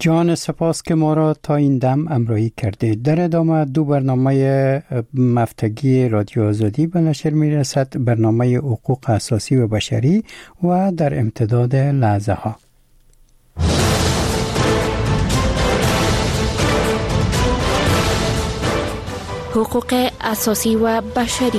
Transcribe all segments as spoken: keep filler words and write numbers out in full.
جان سپاس که ما را تا این دم همراهی کردید. در ادامه دو برنامه هفتگی رادیو آزادی به نشر می رسد، برنامه حقوق اساسی و بشری و در امتداد لحظه ها. حقوق اساسی و بشری.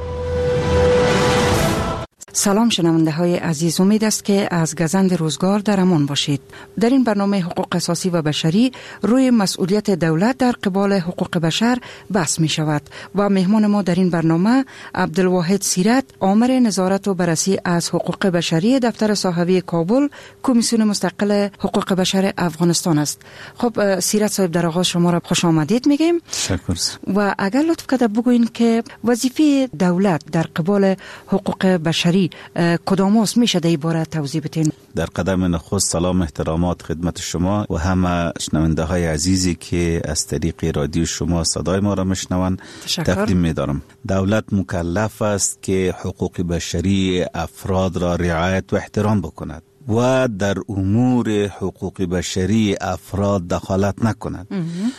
سلام شنونده های عزیز، امید است که از گزند روزگار در امان باشید. در این برنامه حقوق اساسی و بشری روی مسئولیت دولت در قبال حقوق بشر بحث می شود و مهمان ما در این برنامه عبدالواحد سیرت، آمر نظارت و بررسی از حقوق بشری دفتر صحوی کابل، کمیسیون مستقل حقوق بشر افغانستان است. خب سیرت صاحب، در آغاز شما را خوش آمدید میگیم. تشکر. و اگر لطف کرده بگوین که وظیفه دولت در قبال حقوق بشری کدام است، میشه در این باره توضیح بدین؟ در قدم نخست سلام احترامات خدمت شما و همه شنونده های عزیزی که از طریق رادیو شما صدای ما را میشنوند تقدیم می‌دارم. دولت مکلف است که حقوق بشری افراد را رعایت و احترام بکند و در امور حقوق بشری افراد دخالت نکند.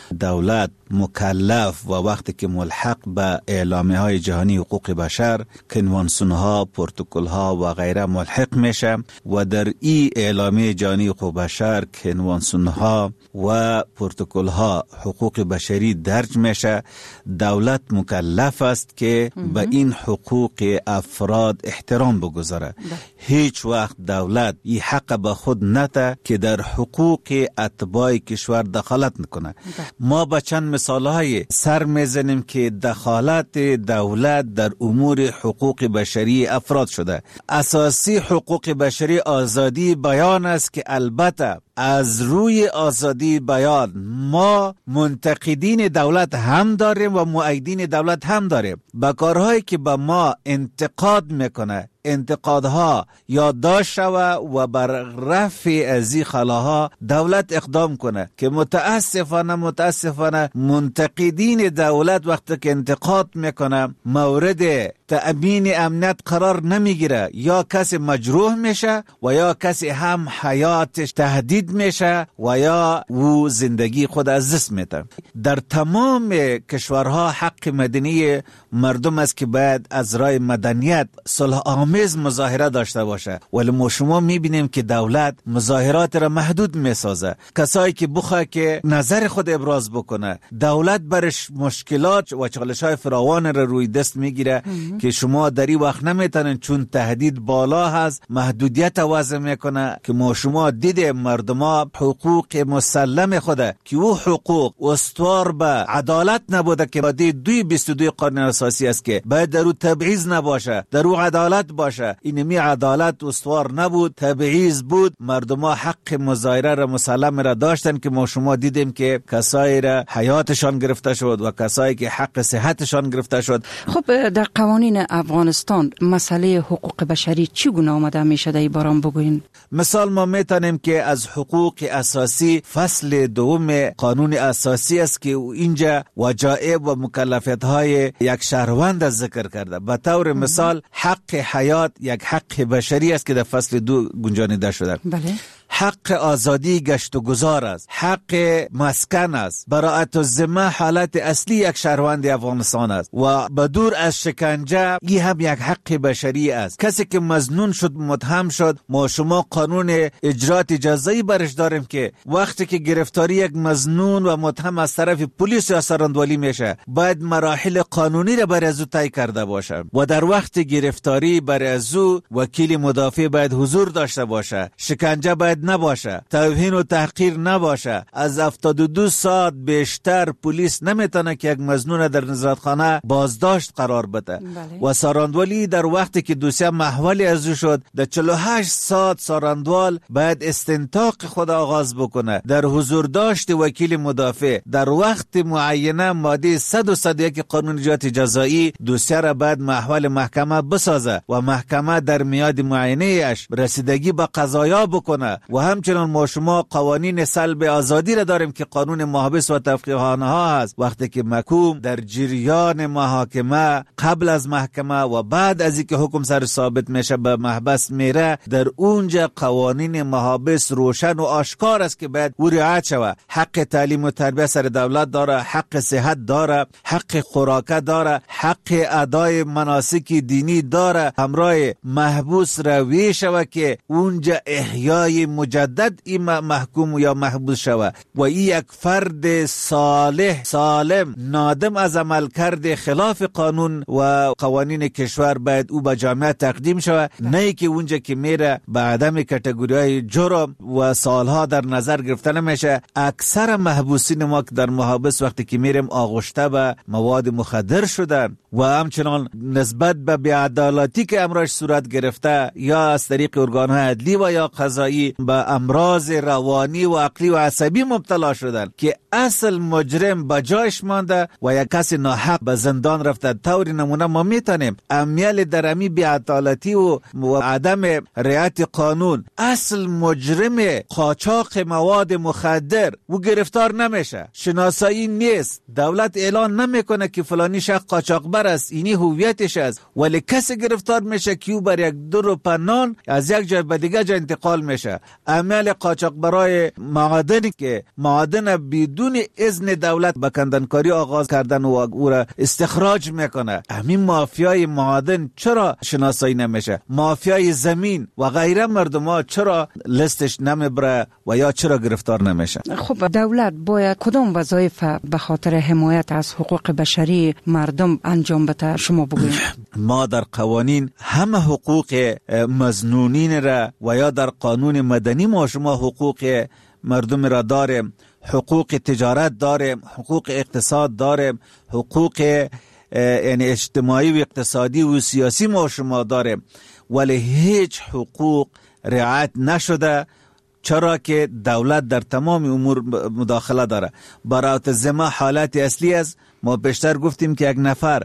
دولت مکلف و وقتی که ملحق به اعلامیه های جهانی حقوق بشر، کنوانسیون ها، پروتکل ها و غیره ملحق میشه و در این اعلامیه جهانی حقوق بشر، کنوانسیون ها و پروتکل ها حقوق بشری درج میشه، دولت مکلف است که به این حقوق افراد احترام بگذاره. هیچ وقت دولت این حق به خود نده که در حقوق اتباع کشور دخالت نکنه. ما با چند مثالهای سر میزنیم که دخالت دولت در امور حقوق بشری افراد شده. اساسی حقوق بشری آزادی بیان است که البته از روی آزادی بیان ما منتقدین دولت هم داریم و مؤیدین دولت هم داریم. با کارهایی که به ما انتقاد میکنه، انتقادها یادداشت شوه و بر رفع از این خلاها دولت اقدام کنه که متاسفانه متاسفانه منتقدین دولت وقتی که انتقاد میکنه مورد تأمین امنیت قرار نمیگیره، یا کسی مجروح میشه و یا کسی هم حیاتش تهدید میشه و یا او زندگی خود از دست میده. در تمام کشورها حق مدنی مردم است که باید از راه مدنیت صلح آمیز مظاهره داشته باشه، ولی ما شما میبینیم که دولت مظاهرات را محدود میسازه. کسایی که بخواه که نظر خود ابراز بکنه، دولت برش مشکلات و چالش‌های فراوان را روی دست میگیره که شما در این وقت نمیتونن، چون تهدید بالا هست، محدودیت وضع میکنه که ما شما دیده مردما حقوق مسلم خوده که او حقوق استوار به عدالت نبوده که ماده دوی بیست و دو قانون اساسی است که باید در او تبعیض نباشه، در او عدالت باشه. اینمی عدالت استوار نبود، تبعیض بود. مردما حق مظاهره را مسلم را داشتن که ما شما دیدیم که کسایی را حیاتشان گرفته شد و کسایی که حق صحتشان گرفته شد. خب در قوانین افغانستان مسئله حقوق بشری چگونه آمده میشه در این باره بگوین؟ مثال ما میتونیم که از حقوق اساسی فصل دوم قانون اساسی است که اینجا وجایب و مکلفیت های یک شهروند ذکر کرده. به طور مثال حق حیات یک حق بشری است که در فصل دو گنجانیده شده. بله. حق آزادی گشت و گذار است، حق مسکن است، براءت الذمه حالت اصلی یک شهروند افغانستان است و بدور از شکنجه این هم یک حق بشری است. کسی که مظنون شد، متهم شد، ما شما قانون اجرات جزایی برش داریم که وقتی که گرفتاری یک مظنون و متهم از طرف پلیس یا سراندولی میشه، باید مراحل قانونی را بر از او طی کرده باشه و در وقت گرفتاری بر از او وکیل مدافع باید حضور داشته باشه، شکنجه باید نباشه، توهین و تحقیر نباشه. از هفتاد و دو ساعت بیشتر پلیس نمیتونه که یک مظنون در نظارتخانه بازداشت قرار بده. بله. و ساراندولی در وقتی که دوسیه محولی از او شد، در چهل و هشت ساعت ساراندوال باید استنطاق خود آغاز بکنه در حضور داشت وکیل مدافع. در وقت معینه ماده صد و صد و یک قانون اجرات جزایی دوسیه را باید محول محکمه بسازه و محکمه در میاد معینه اش رسیدگی به قضایا بکنه و و همچنان ما شما قوانین سلب آزادی را داریم که قانون محابس و تفقیه‌خانه ها هست. وقتی که محکوم در جریان محاکمه، قبل از محکمه و بعد از اینکه حکم سر ثابت میشه به محبس میره، در اونجا قوانین محابس روشن و آشکار است که باید او رعایت شود. حق تعلیم و تربیت سر دولت داره، حق صحت داره، حق خوراک داره، حق ادای مناسک دینی داره. همراه محبوس روی شود که اونجا احیای مجدد این محکوم یا محبوس شود و این یک فرد صالح سالم نادم از عمل کرده خلاف قانون و قوانین کشور باید او به جامعه تقدیم شود، نه که اونجا که میره به عدم کاتگوری‌های جرم و سالها در نظر گرفته نمیشه. اکثر محبوسین ما که در محابس وقتی که میریم آغشته به مواد مخدر شدن و همچنان نسبت به بی‌عدالتی که امروز صورت گرفته یا از طریق ارگان‌های عدلی و یا قضایی به امراض روانی و عقلی و عصبی مبتلا شدن که اصل مجرم به جایش مانده و یک کسی ناحق به زندان رفته. طور نمونه ما میتونیم امیال درمی بی‌عدالتی و, و عدم رعایت قانون، اصل مجرم قاچاق مواد مخدر و گرفتار نمیشه، شناسایی نیست، دولت اعلان نمیکنه که فلانی شخص قاچاقبر است، اینی هویتش است، ولی کسی گرفتار میشه که او بر یک دو روپه نان از یک جای به دیگه جا انتقال میشه. عمل قاچاقبرای معادنی که معادن بدون اذن دولت به کندنکاری آغاز کردن و او را استخراج میکنه، همین مافیای معادن چرا شناسایی نمیشه؟ مافیای زمین و غیره مردم ها چرا لستش نمیبره و یا چرا گرفتار نمیشه؟ خب دولت باید کدام وظایف به خاطر حمایت از حقوق بشری مردم انجام بده؟ شما بگوید. ما در قوانین همه حقوق مظنونین را و یا در قانون مدنی ما شما حقوق مردم را داریم، حقوق تجارت داریم، حقوق اقتصاد داریم، حقوق یعنی اجتماعی و اقتصادی و سیاسی ما شما داریم، ولی هیچ حقوق رعایت نشده. چرا که دولت در تمام امور مداخله داره. برای زما حالت اصلی است. ما بیشتر گفتیم که یک نفر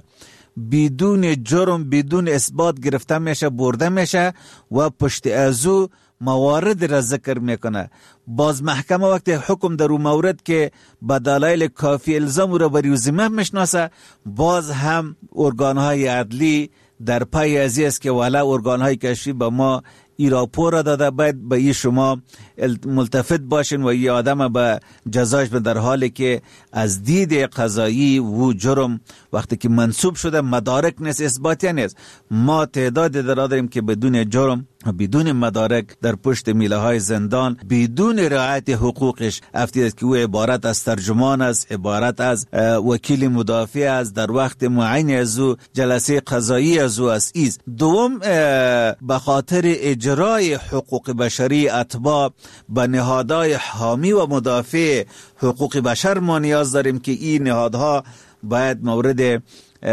بدون جرم بدون اثبات گرفته میشه، برده میشه و پشت ازو موارد را ذکر میکنه. باز محکمه وقتی حکم در اون مورد که به دلایل کافی الزام را بر ذمه میشناسه، باز هم ارگانهای عدلی در پای ازی است که والا ارگانهای کشفی به ما ای راپور را داده، باید به ای شما ملتفت باشین و ای آدم به جزایش به، در حالی که از دید قضایی و جرم وقتی که منصوب شده مدارک نیست، اثباتی نیست. ما تعداد در داریم که بدون جرم بدون مدارک در پشت میله های زندان بدون رعایت حقوقش افتید که او عبارت از ترجمان است، عبارت از وکیل مدافع است، در وقت معین از او جلسه قضایی از او است. ایز دوم به خاطر اجرای حقوق بشری اتباع به نهادهای حامی و مدافع حقوق بشر ما نیاز داریم که این نهادها باید مورد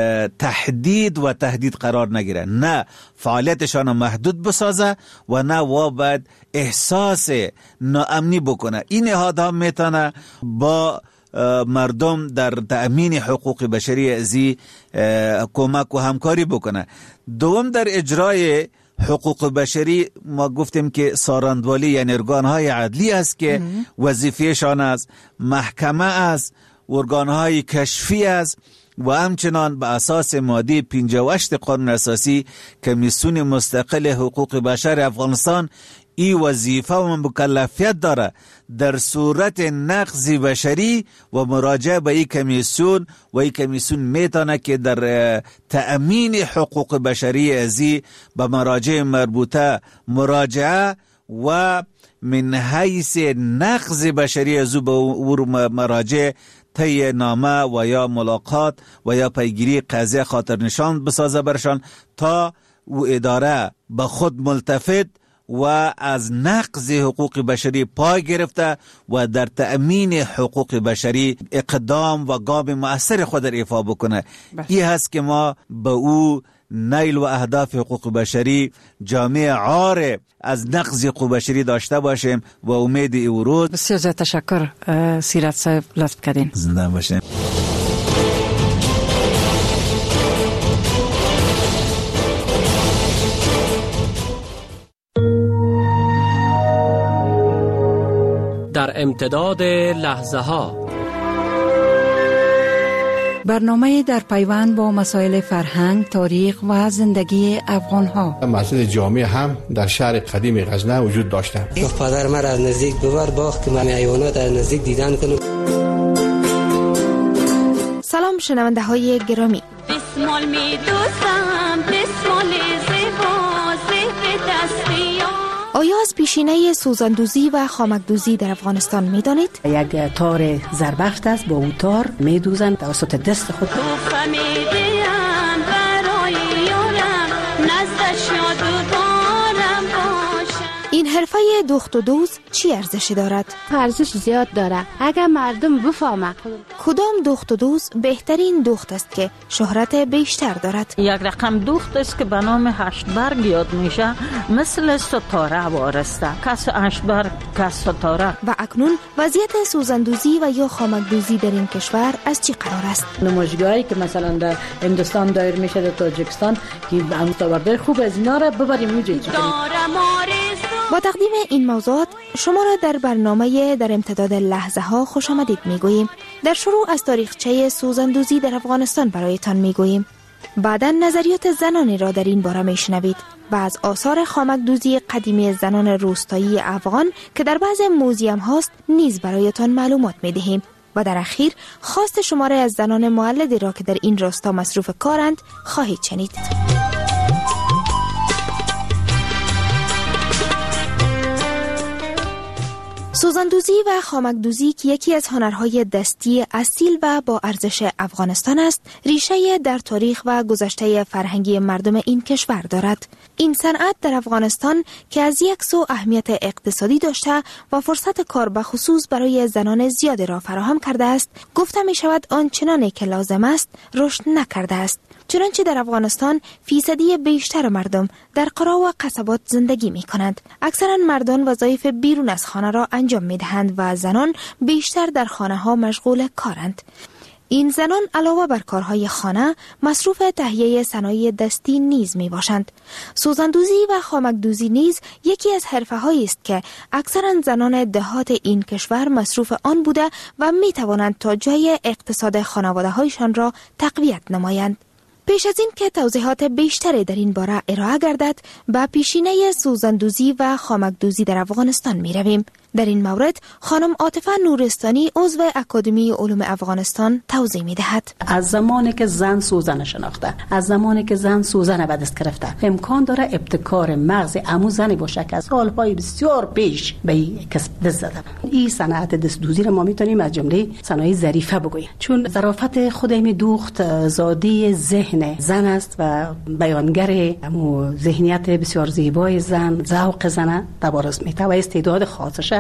تهدید و تهدید قرار نگیره، نه فعالیتشان محدود بسازه و نه و باید احساس ناامنی بکنه. این نهادها میتونه با مردم در تأمین حقوق بشری ازی کمک و همکاری بکنه. دوم در اجرای حقوق بشری ما گفتیم که ساراندوالی یعنی ارگانهای عدلی است که وظیفهشان است، محکمه است، ارگانهای کشفی است و همچنان به اساس ماده پنجاه و هشت قانون اساسی کمیسیون مستقل حقوق بشر افغانستان ای وظیفه و مکلفیت داره در صورت نقض بشری و مراجعه به این کمیسیون و این کمیسیون میتونه که در تأمین حقوق بشری ازی به مراجع مربوطه مراجعه و من حیث نقض بشری ازو به مراجع طی نامه و یا ملاقات و یا پیگیری قضیه خاطر نشان بسازه برشان تا او اداره به خود ملتفت و از نقض حقوق بشری پای گرفته و در تأمین حقوق بشری اقدام و گام مؤثر خود را ایفا بکنه. این هست که ما به او نیل و اهداف حقوق بشری جامعه عار از نقض حقوق بشری داشته باشیم و امید او روز. بسیار زیاد تشکر سیرت صاحب، لطف کردین. زنده باشیم. در امتداد لحظه ها. برنامه در پیوند با مسائل فرهنگ، تاریخ و زندگی افغان ها. مسجد جامع هم در شهر قدیم غزنه وجود داشته. پدر من از نزدیک ببر باغ که من حیوانات از نزدیک دیدن کنم. سلام شنونده های گرامی. بسمال می دوستم، بسمال زیبا زیب دستیان. آیا از پیشینه سوزندوزی و خامکدوزی در افغانستان می دانید؟ یک تار زربفت است، با اون تار می دوزند توسط دست خود. این حرفه دوخت و دوز چی ارزشی دارد؟ ارزش زیاد داره اگر مردم بفهمه. کدام دوخت و دوز بهترین دوخت است که شهرت بیشتر دارد؟ یک رقم دوخت است که به نام هشت برگ یاد میشه، مثل ستاره وارسته، کس هشت برگ کس ستاره. و اکنون وضعیت سوزندوزی و یا خامکدوزی در این کشور از چی قرار است؟ نمایشگاهی که مثلا در هندوستان دایر میشه، در تاجیکستان، که مستوردهای خوب از اینا را ببریم اونجا. با تقدیم این موضوعات شما را در برنامه در امتداد لحظه ها خوش آمدید میگوییم. در شروع از تاریخچه سوزندوزی در افغانستان برایتان میگوییم. بعداً نظریات زنانی را در این باره میشنوید و از آثار خامکدوزی قدیمی زنان روستایی افغان که در بعض موزیم هاست نیز برایتان معلومات میدهیم. و در اخیر خواست شماره از زنان مولدی را که در این راستا مصروف کارند خواهید شنید. سوزندوزی و خامکدوزی که یکی از هنرهای دستی اصیل و با ارزش افغانستان است، ریشه در تاریخ و گذشته فرهنگی مردم این کشور دارد. این صنعت در افغانستان که از یک سو اهمیت اقتصادی داشته و فرصت کار به خصوص برای زنان زیادی را فراهم کرده است، گفته می شود آنچنانی که لازم است رشد نکرده است. چنانچه در افغانستان فیصدی بیشتر مردم در قرا و قصبات زندگی می کنند. اکثرا مردان وظایف بیرون از خانه را انجام می دهند و زنان بیشتر در خانه ها مشغول کارند. این زنان علاوه بر کارهای خانه مصروف تهیه صنایع دستی نیز می باشند. سوزندوزی و خامکدوزی نیز یکی از حرفه‌هایی است که اکثرا زنان دهات این کشور مصروف آن بوده و می توانند تا جای اقتصاد خانواده هایشان را تقویت نمایند. پیش از این که توضیحات بیشتری در این باره ارائه گردد، به پیشینه سوزندوزی و خامکدوزی در افغانستان می رویم. در این مورد خانم عاطفه نورستانی عضو اکادمی علوم افغانستان توضیح می دهد. از زمانی که زن سوزن شناخته، از زمانی که زن سوزن به دست گرفته، امکان داره ابتکار مغز عمو زنی باشه که از سالهای بسیار پیش به این کسب دست زدن. این صنعت دستدوزی را ما میتونیم از جمله صنایع ظریفه بگوییم، چون ظرافت خود این دوخت زاده ذهن زن است و بیانگر همو ذهنیت بسیار زیبای زن، ذوق زن تبارز میته و استعداد خاصش